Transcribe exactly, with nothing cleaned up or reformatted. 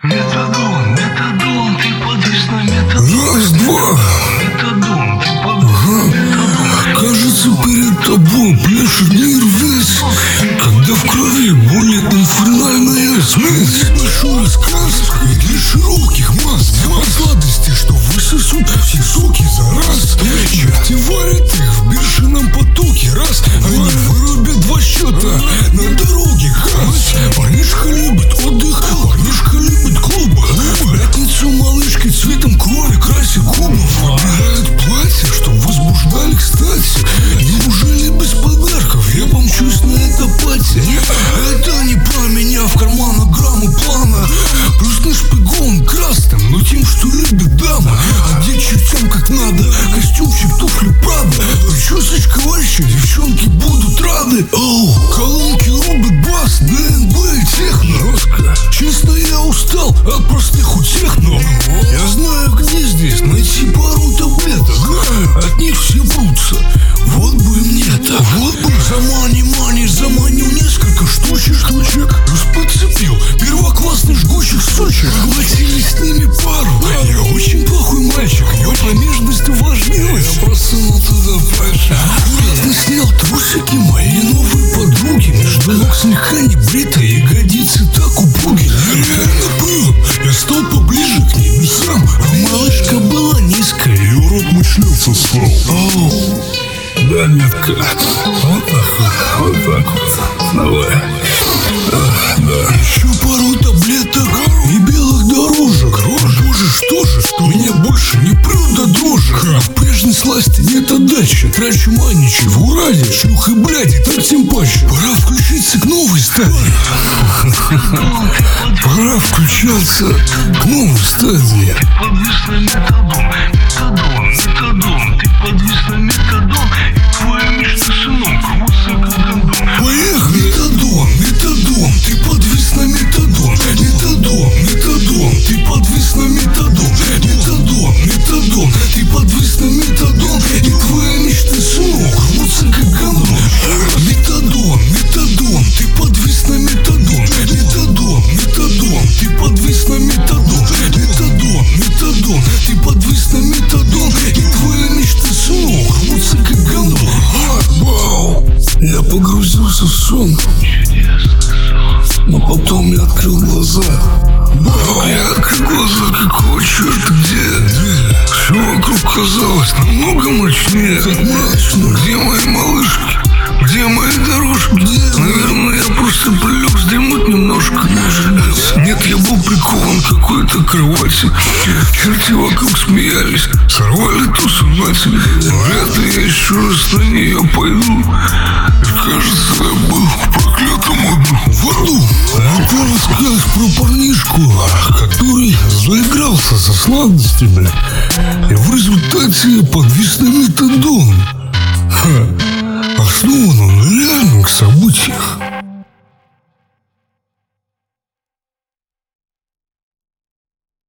Метадон, метадон, ты подвис на метадон. Раз, два. Метадон, ты подвис на метадон. Кажется, перед тобой пляшет мир весь, когда в крови будет инфернальная смесь. Большой рассказ и для широких масс, для сладости, что высосут все соки за раз. Черти варят их в бешеном потоке. Раз, они вырубят два счета на дороге. Хас, парнишка любит отдых, парнишка любит клубы. Пятницу малышкой цветом крови красит губы. Выбирают платье, чтоб возбуждали, кстати. Неужели без подарков я помчусь на это пати? Это не про меня, в карманах граммы плана. Просто шпигон красным, но тем, что любит дама. Одеть чертям как надо, костюмчик, туфли Прада. Причесочка вообще, девчонки будут рады. Оу, колонки рубят бас, ДНБ и техно. Честно, я устал от простых утех, но я знаю, где здесь найти пару таблеток. От них все прутся. Вот бы мне-то, вот бы за мани-мани заманил несколько штучек, штучек. Подцепил первоклассных жгучих сочек. Хватили с ними пару. Я очень плохой мальчик, ее промежность увлажнилась. Я просунул туда пальчик. Аккуратно снял трусики моей новой подруги. Между ног слегка небритые ягодицы так упруги. Нереально был, я стал поближе к небесам. А малышка была низкая, и урод мой член сосал. Оу. Да, детка, вот так вот, вот так вот, давай. А, да. Еще пару таблеток и белых дорожек. Боже, что же, что меня больше не прет до дрожи. В прежней сласти нет отдачи. Трачу маничи в Урале, шлюх и бляди, так тем паче. Пора включиться к новой стадии. Пора включаться к новой стадии. Ты подвис на метадон, метадон, метадон. Ты подвис на метадон, и твоя мечта, сынок, рвутся как гондон. Поехали! Метадон, метадон, ты подвис на метадон. Метадон, метадон, ты подвис на метадон. Метадон, метадон, ты подвис на метадон. И твоя мечта, сынок, рвутся как гондон. Метадон, метадон, ты подвис на метадон. Метадон, метадон, ты подвис на метадон. Метадон, метадон, ты подвис на метадон. И твоя мечта, сынок, рвутся как гондон. Вау! Я погрузился в сон, но потом я открыл глаза. Вау, я открыл глаза, какого черта, где? Все вокруг казалось намного мрачнее. Как мрачно. Где мои малышки? Где мои дорожки? Где? Наверное, я просто прилег вздремнуть немножко. Нет, я был прикован к какой-то кровати. Черти вокруг смеялись, сорвали тусу на тебе. Вряд ли я еще раз на нее пойду. И кажется, я был в проклятом аду. В аду? Это рассказ про парнишку, который заигрался со сладостями и в результате подвис на метадон. Основан он на реальных событиях.